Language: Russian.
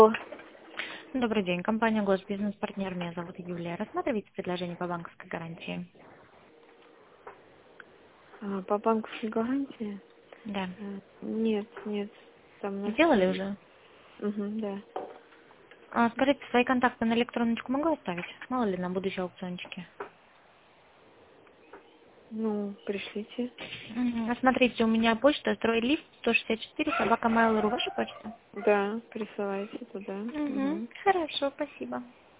Добрый день. Компания «Госбизнес-партнер». Меня зовут Юлия. Рассматриваете предложение по банковской гарантии? По банковской гарантии? Да. Нет, там на Сделали сайте. уже? Да. Скажите, свои контакты на электроночку могу оставить? Мало ли на будущие аукциончики. Ну, пришлите. Смотрите, у меня почта стройлифт 164 собака Mail.ru. Ваша почта? Да, присылайте туда. Хорошо, спасибо.